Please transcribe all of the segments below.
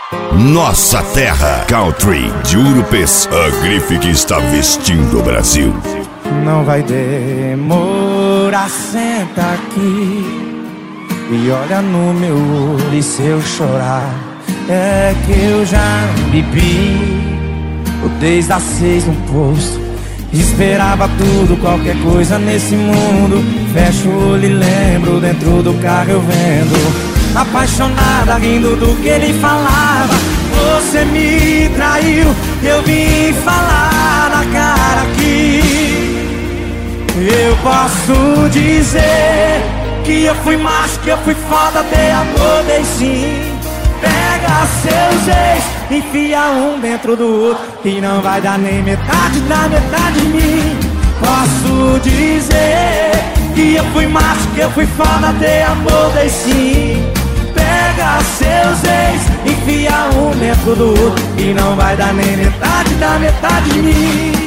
Nossa terra, country de Urupês, a grife que está vestindo o Brasil. Não vai demorar, senta aqui e olha no meu olho, e se eu chorar é que eu já bebi desde as 6 no posto. Esperava tudo, qualquer coisa nesse mundo. Fecho o olho e lembro, dentro do carro eu vendo, apaixonada, rindo do que ele falava. Você me traiu, eu vim falar na cara aqui. Eu posso dizer que eu fui macho, que eu fui foda, dei amor, dei sim. Pega seus ex, enfia um dentro do outro, e não vai dar nem metade da metade de mim. Posso dizer que eu fui macho, que eu fui foda, dei amor, dei sim. Pega seus ex, enfia um dentro do outro, e não vai dar nem metade da metade de mim.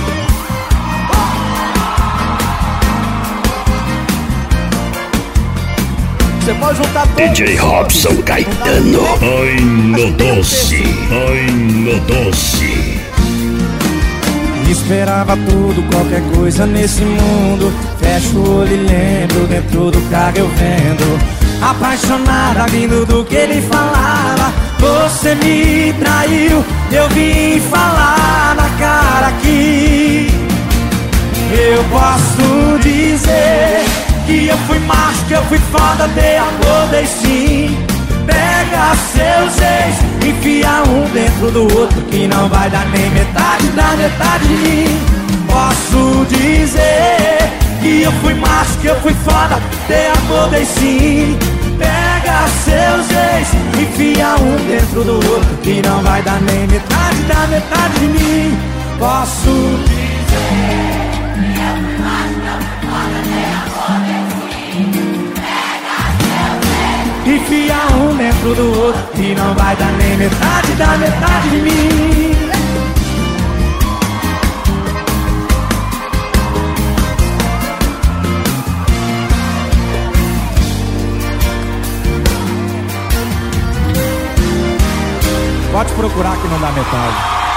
Você pode juntar todos. DJ Robson Caetano. Ai, no doce, ai, no doce. Esperava tudo, qualquer coisa nesse mundo. Fecho o olho e lembro, dentro do carro eu vendo, apaixonada, vindo do que ele falava. Você me traiu, eu vim falar na cara aqui. Eu posso dizer que eu fui macho, que eu fui foda, dei amor, dei sim. Pega seus ex, enfia um dentro do outro, que não vai dar nem metade da metade de mim. Posso dizer que eu fui macho, que eu fui foda, dei amor, dei sim. Pega seus ex, enfia um dentro do outro, que não vai dar nem metade da metade de mim. Posso dizer que eu fui macho, que eu fui foda, dei amor, dei sim. Pega seus ex, enfia um dentro do outro, que não vai dar nem metade da metade de mim. Pode procurar que não dá metade.